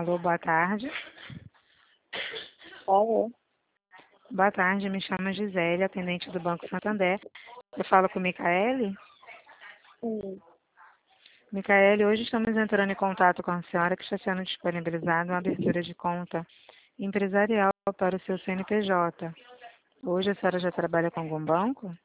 Alô, boa tarde. Alô? Boa tarde, me chamo Gisele, atendente do Banco Santander. Eu falo com Micaele? Sim. Micaele, hoje estamos entrando em contato com a senhora que está sendo disponibilizada uma abertura de conta empresarial para o seu CNPJ. Hoje a senhora já trabalha com algum banco?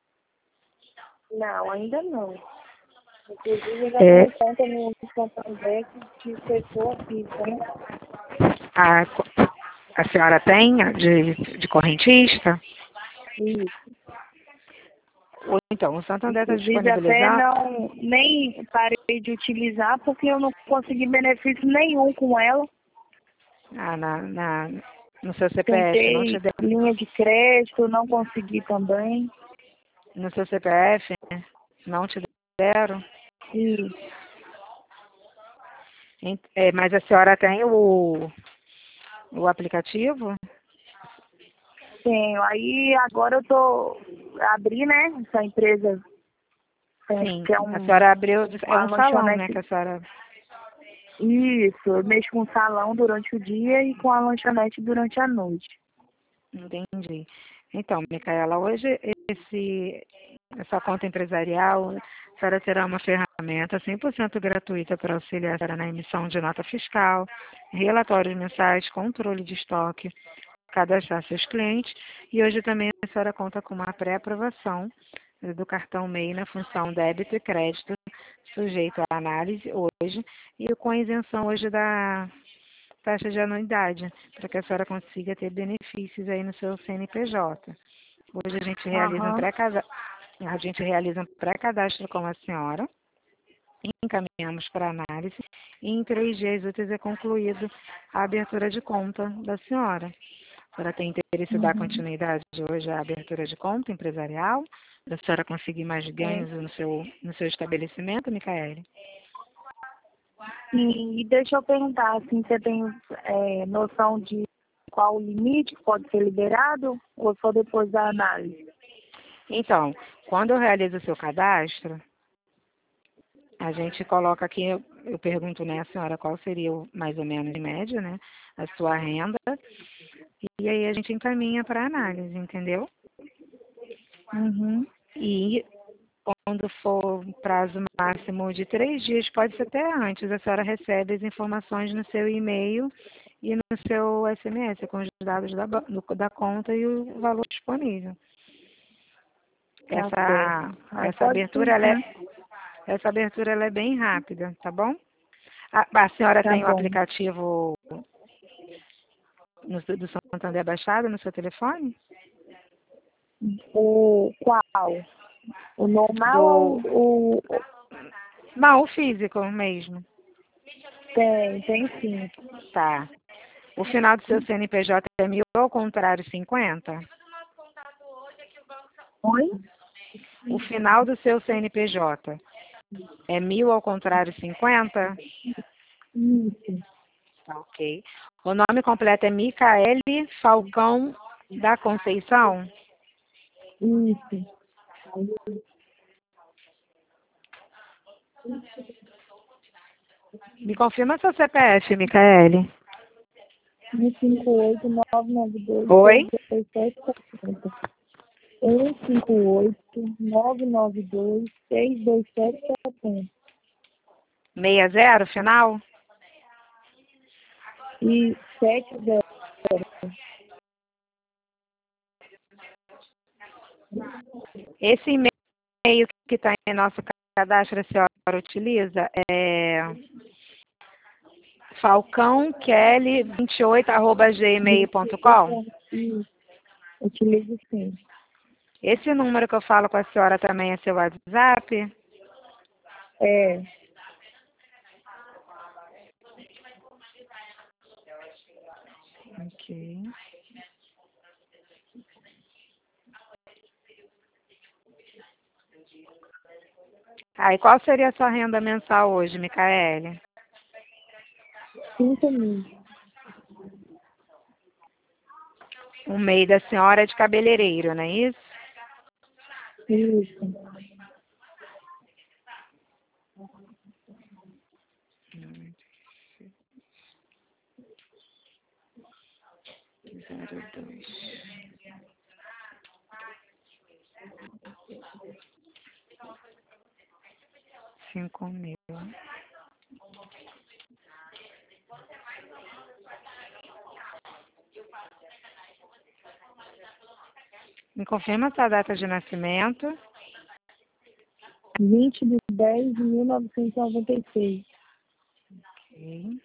Não, ainda não. Inclusive, eu já É, tenho conta no Santander que fechou aqui, tá? a, a senhora tem de correntista? Isso. Ou então, o Santander está Inclusive, até disponibilizando. nem parei de utilizar porque eu não consegui benefício nenhum com ela. No seu CPF, não te Tentei linha de crédito, não consegui também. no seu CPF, não te deram? E Mas a senhora tem o aplicativo? tenho. Aí agora abri, né, essa empresa, Sim, que é a senhora abriu, é uma um salão, né, lanchonete. que a senhora... Isso, eu mexo com o salão durante o dia e com a lanchonete durante a noite. Entendi. Então, Micaela, hoje essa conta empresarial, a senhora terá uma ferramenta 100% gratuita para auxiliar a senhora na emissão de nota fiscal, relatórios mensais, controle de estoque, cadastrar seus clientes, e hoje também a senhora conta com uma pré-aprovação do cartão MEI na função débito e crédito, sujeito à análise hoje, e com a isenção hoje da taxa de anuidade, para que a senhora consiga ter benefícios aí no seu CNPJ. Hoje Aham. a gente realiza um pré-cadastro com a senhora, encaminhamos para análise e em 3 dias úteis é concluído a abertura de conta da senhora. A senhora tem interesse em dar Uhum. continuidade hoje à abertura de conta empresarial, para a senhora conseguir mais É. ganhos no seu estabelecimento, Micaele? E deixa eu perguntar, assim, você tem noção de qual o limite que pode ser liberado ou só depois da análise? Então, quando eu realizo o seu cadastro, a gente coloca aqui, eu pergunto, né, a senhora qual seria mais ou menos em média, né, a sua renda, e aí a gente encaminha para análise, entendeu? Uhum. E quando for um prazo máximo de 3 dias, pode ser até antes, a senhora recebe as informações no seu e-mail e no seu SMS, com os dados da conta e o valor disponível. Tá certo. Aí Essa pode abertura, sim. essa abertura ela é bem rápida, tá bom? A senhora Tá tem o bom. aplicativo do Santander baixado no seu telefone? O qual? O normal Do. ou o... Não, o físico mesmo. Tem sim. Tá. O final do seu CNPJ é 1000 ou ao contrário 50? Oi? O final do seu CNPJ é 1000 ao contrário 50? Isso. Tá, ok. O nome completo é Micaele Falcão da Conceição? Isso. Me confirma seu CPF, Micaele. 158-992-62770. Oi? 158-992-62770. 60 final? E 70. Esse e-mail que está em nosso cadastro, a senhora utiliza é falcãokelly28@gmail.com. Isso. Utilizo sim. Esse número que eu falo com a senhora também é seu WhatsApp? É. Ok. E qual seria a sua renda mensal hoje, Micaele? 5.000. O MEI da senhora é de cabeleireiro, não é isso? Isso. 02. 5.000. Me confirma sua data de nascimento. 20/10/1996. Ok.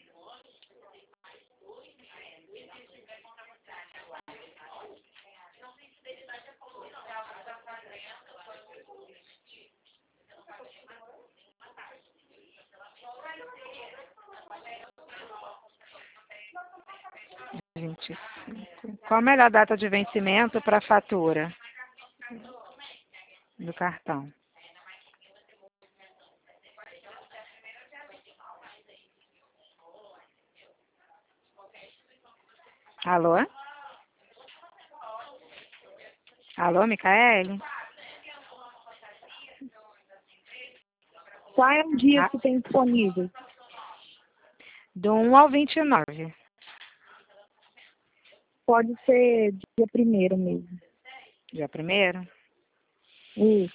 Qual a melhor data de vencimento para a fatura do cartão? Alô? Alô, Micaele? Qual é o dia que tem disponível? Do 1 ao 29. Pode ser dia 1º mesmo. Dia 1º? Isso.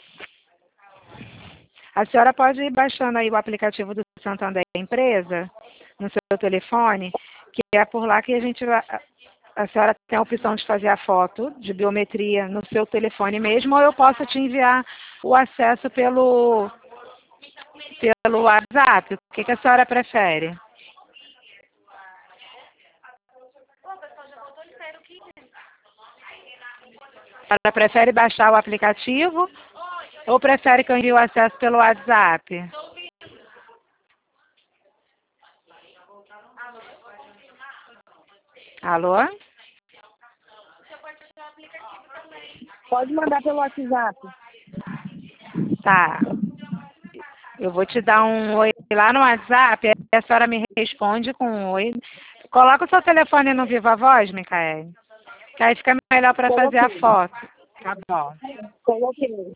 A senhora pode ir baixando aí o aplicativo do Santander Empresa no seu telefone, que é por lá que a senhora tem a opção de fazer a foto de biometria no seu telefone mesmo, ou eu posso te enviar o acesso pelo WhatsApp. O que a senhora prefere? A senhora prefere baixar o aplicativo ou prefere que eu envie o acesso pelo WhatsApp? Alô? Pode mandar pelo WhatsApp. Tá. Eu vou te dar um oi lá no WhatsApp, aí a senhora me responde com um oi. Coloca o seu telefone no Viva Voz, Micaele, que aí fica melhor para fazer a foto. Tá bom. Coloquei.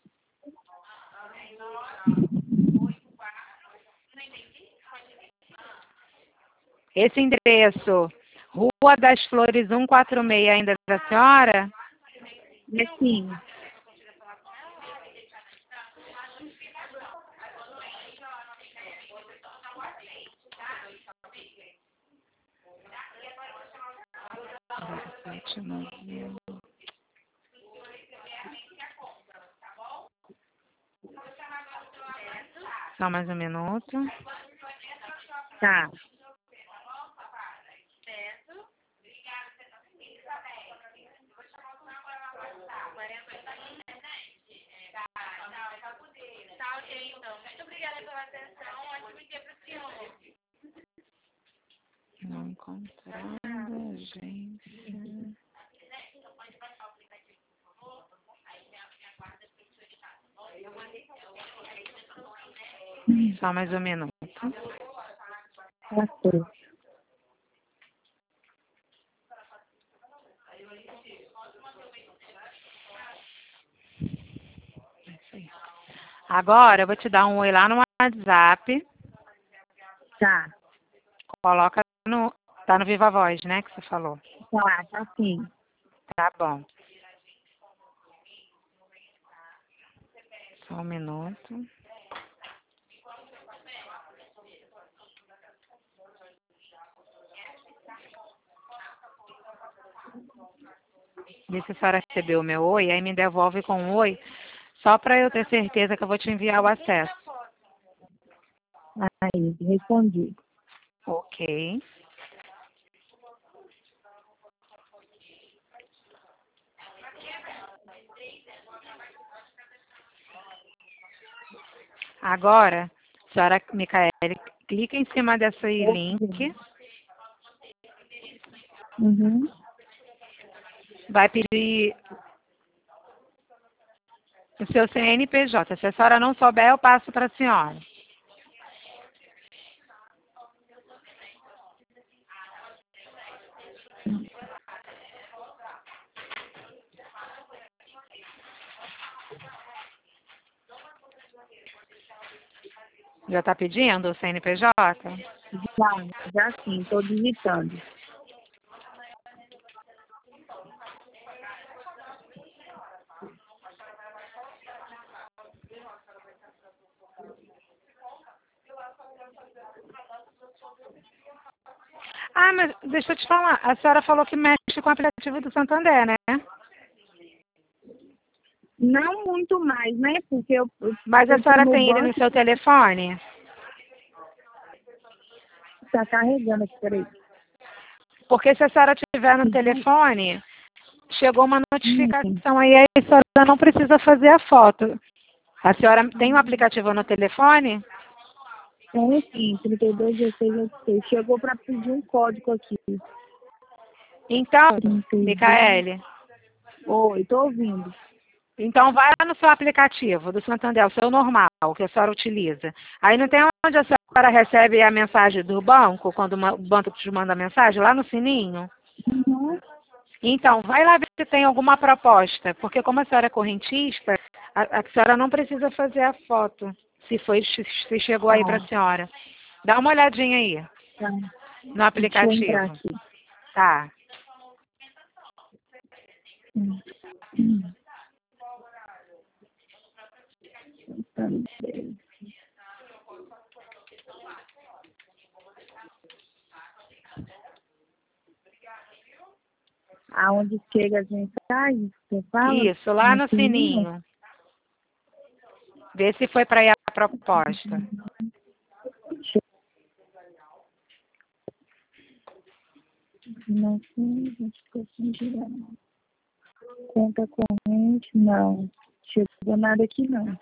Esse endereço, Rua das Flores 146, ainda é da senhora? Sim. Só mais um minuto. Tá. Não encontrando, agência. Só mais um minuto. Ok. Agora eu vou te dar um oi lá no WhatsApp. Tá. Coloca no. Tá no Viva Voz, né? Que você falou. Tá sim. Tá bom. Só um minuto. Vê se a senhora recebeu o meu oi, aí me devolve com um oi, só para eu ter certeza que eu vou te enviar o acesso. Aí, respondi. Ok. Agora, senhora Micaele, clica em cima desse link. Uhum. Vai pedir o seu CNPJ. Se a senhora não souber, eu passo para a senhora. Já está pedindo o CNPJ? Já sim, estou digitando. Ah, mas deixa eu te falar. A senhora falou que mexe com o aplicativo do Santander, né? Não muito mais, né? Porque Mas a eu fui senhora no tem ele no banco seu telefone? e tá carregando aqui, peraí. Porque se a senhora tiver no telefone, chegou uma Hum, notificação aí, a senhora não precisa fazer a foto. A senhora tem um aplicativo no telefone? Tem sim, 32, 16, 86. Chegou para pedir um código aqui. Então, 32. Micaele, Oi, tô ouvindo. então vai lá no seu aplicativo do Santander, o seu normal, que a senhora utiliza. Aí não tem onde a senhora recebe a mensagem do banco, quando o banco te manda a mensagem, lá no sininho? Uhum. Então, vai lá ver se tem alguma proposta, porque como a senhora é correntista, a senhora não precisa fazer a foto, se chegou aí para a Tá, senhora. Dá uma olhadinha aí, tá. no Deixa eu entrar aplicativo. aqui. Tá. Hum, hum. Santander. Aonde chega as mensagens, você fala? Isso, lá No no sininho? sininho. Vê se foi para aí a proposta. Não sei, acho que eu fui girar. Conta corrente, não. Chegou nada aqui, não.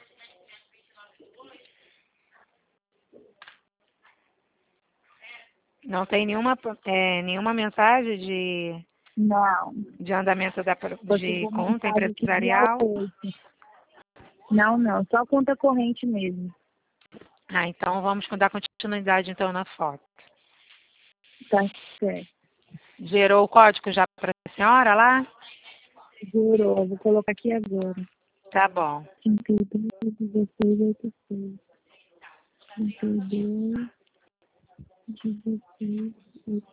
Não tem nenhuma mensagem Não. de andamento Só de chegou conta mensagem aqui dia empresarial. 8. Não, não. Só conta corrente mesmo. Ah, então vamos dar continuidade então na foto. Tá certo. Gerou o código já para a senhora lá? Jurou. Vou colocar aqui agora. Tá bom. 32, 16, 86. 32, 16, 86.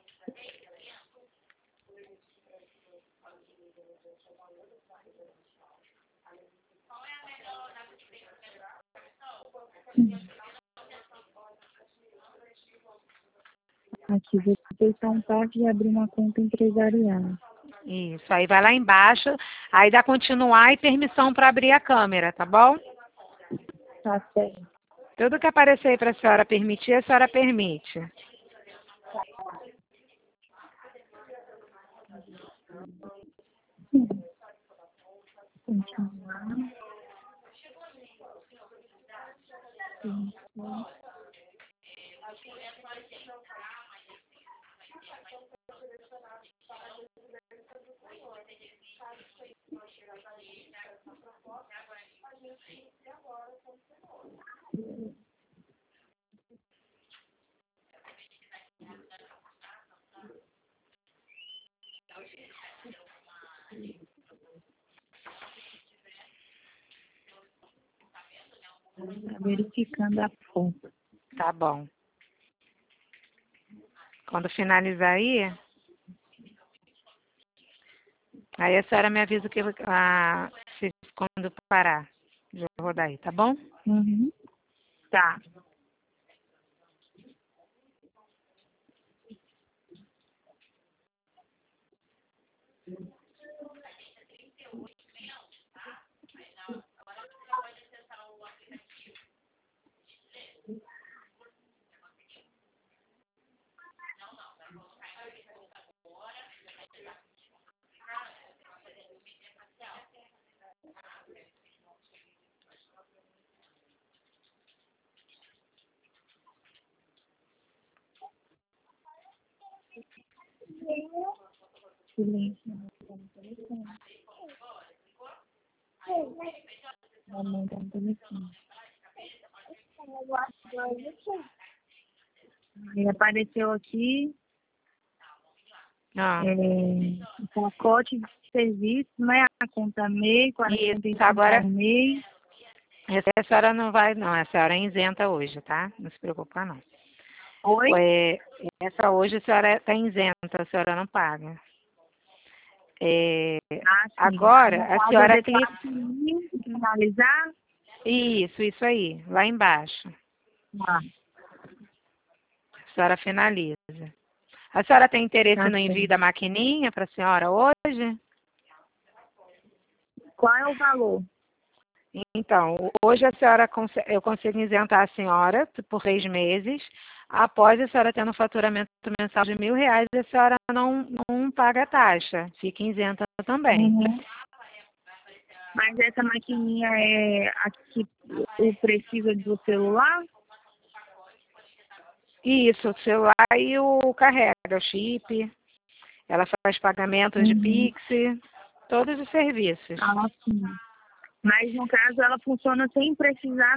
Aqui, vou fechar um parte e abrir uma conta empresarial. Isso. Aí vai lá embaixo, aí dá continuar e permissão para abrir a câmera, tá bom? Tá certo. Tudo que aparecer aí para a senhora permitir, a senhora permite. Continuar. Tá verificando a foto. Tá bom. Quando finalizar aí a senhora me avisa quando parar de rodar aí, tá bom? Uhum. Tá. Silêncio. Mamãe tá no telefone. Aí apareceu aqui Ah, o pacote de serviço, né? A conta MEI, isso, 45 agora ao mês. essa a senhora não vai, não. A senhora é isenta hoje, tá? Não se preocupa, não. Oi? É, essa hoje a senhora está isenta, a senhora não paga. É, Ah, sim. Aí agora no a caso eu senhora declaro clica. finalizar. Isso aí, lá embaixo. Ah, A senhora finaliza. A senhora tem interesse Tá no envio certo. da maquininha para a senhora hoje? Qual é o valor? Então, hoje a senhora eu consigo isentar a senhora por 6 meses. Após a senhora tendo um faturamento mensal de R$ 1.000, a senhora não paga a taxa. Fica isenta também. Uhum. Mas essa maquininha é a que precisa do celular? Isso, o celular e o carrega, o chip. Ela faz pagamentos de Uhum. Pix, todos os serviços. Ah, sim. Mas no caso ela funciona sem precisar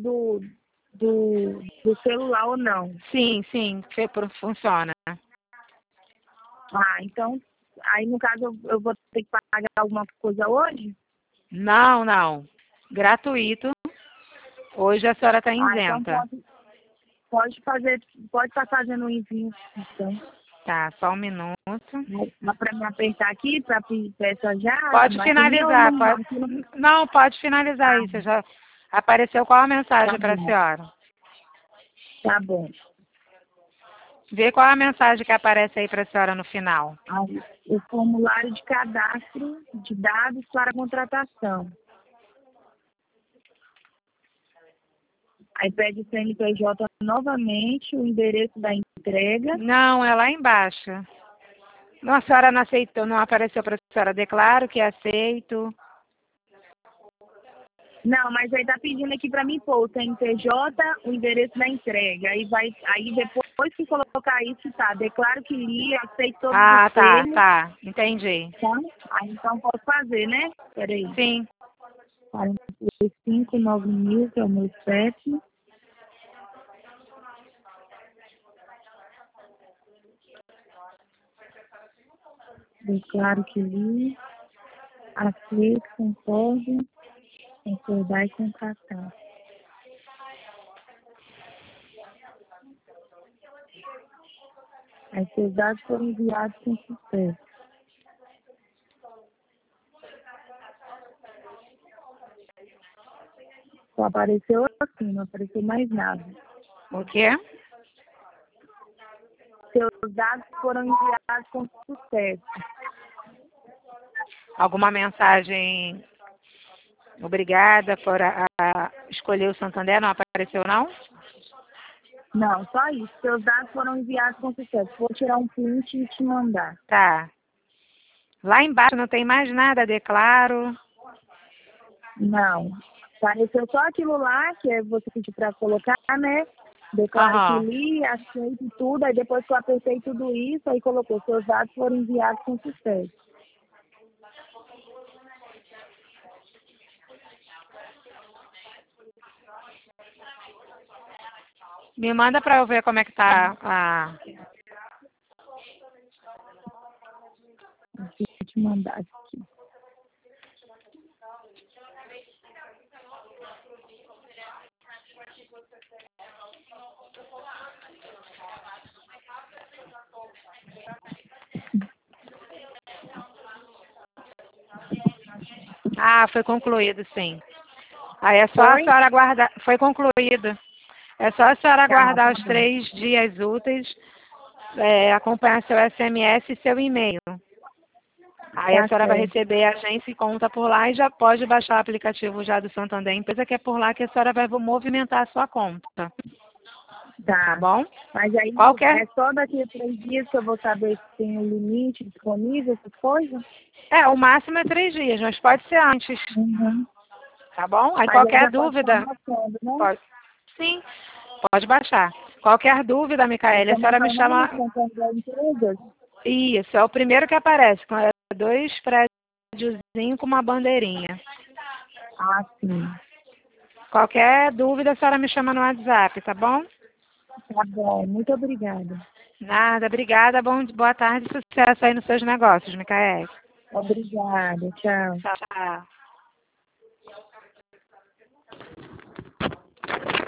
do celular ou não? Sim, sim, funciona. Ah, então, aí no caso eu vou ter que pagar alguma coisa hoje? Não, não. Gratuito. Hoje a senhora está Ah, então isenta. pode estar fazendo o envio, então. Tá, só um minuto. Mas para me apertar aqui, para peça já, a Pode maquininha ou finalizar. não? Aqui não. Não, pode finalizar Ah, aí. Você já apareceu qual a tá mensagem para a bom, senhora? tá bom. Vê qual a mensagem que aparece aí para a senhora no final. Aí, o formulário de cadastro de dados para contratação. Aí pede o CNPJ novamente, o endereço da entrega. Não, é lá embaixo. Não, a senhora não aceitou, não apareceu para a senhora. Declaro que aceito. Não, mas aí tá pedindo aqui para mim pôr o CNPJ, o endereço da entrega. Aí depois que colocar isso, tá, declaro que li, aceito todos os Ah, tá, termos, tá. Entendi. tá? Aí então posso fazer, né? Peraí. Sim. 459000, que é o meu CEP. Declaro que li, aceito, concordo, concordar e contratar. Aí seus dados foram enviados com sucesso. Só apareceu assim, não apareceu mais nada. O quê? Seus dados foram enviados com sucesso. Alguma mensagem? Obrigada por escolher o Santander. Não apareceu, não? Não, só isso. Seus dados foram enviados com sucesso. Vou tirar um print e te mandar. Tá. Lá embaixo não tem mais nada, declaro. Não. Apareceu só aquilo lá, que é você pediu para colocar, né? Declaro que Aham. li, aceito tudo. Aí depois que eu apertei tudo isso, aí colocou, seus dados foram enviados com sucesso. Me manda para eu ver como é que tá a... Deixa eu te mandar aqui. Ah, foi concluído, sim. Aí é só a Foi? senhora aguardar. Foi concluído. É só a senhora Tá, aguardar tá os bom. 3 dias úteis, acompanhar seu SMS e seu e-mail. Aí a Tá senhora vai certo. receber a agência e conta por lá e já pode baixar o aplicativo já do Santander. Empresa que é por lá que a senhora vai movimentar a sua conta. Tá Tá. bom? Mas aí Qualquer. é só daqui a 3 dias que eu vou saber se tem um limite disponível, essas coisas? O máximo é 3 dias, mas pode ser antes. Uhum. Tá bom? Aí Mas eu qualquer já posso estar dúvida, baixando, né? pode. Sim, pode baixar. Qualquer dúvida, Micaela, a Como é senhora que é me o nome? chama. Santander Empresas? Isso, é o primeiro que aparece, com 2 prédiozinhos com uma bandeirinha. Ah, sim. Qualquer dúvida, a senhora me chama no WhatsApp, tá bom? Tá bom. Muito obrigada. Nada, obrigada. Boa tarde e sucesso aí nos seus negócios, Micaela. Obrigada. Tchau. Tchau, tchau.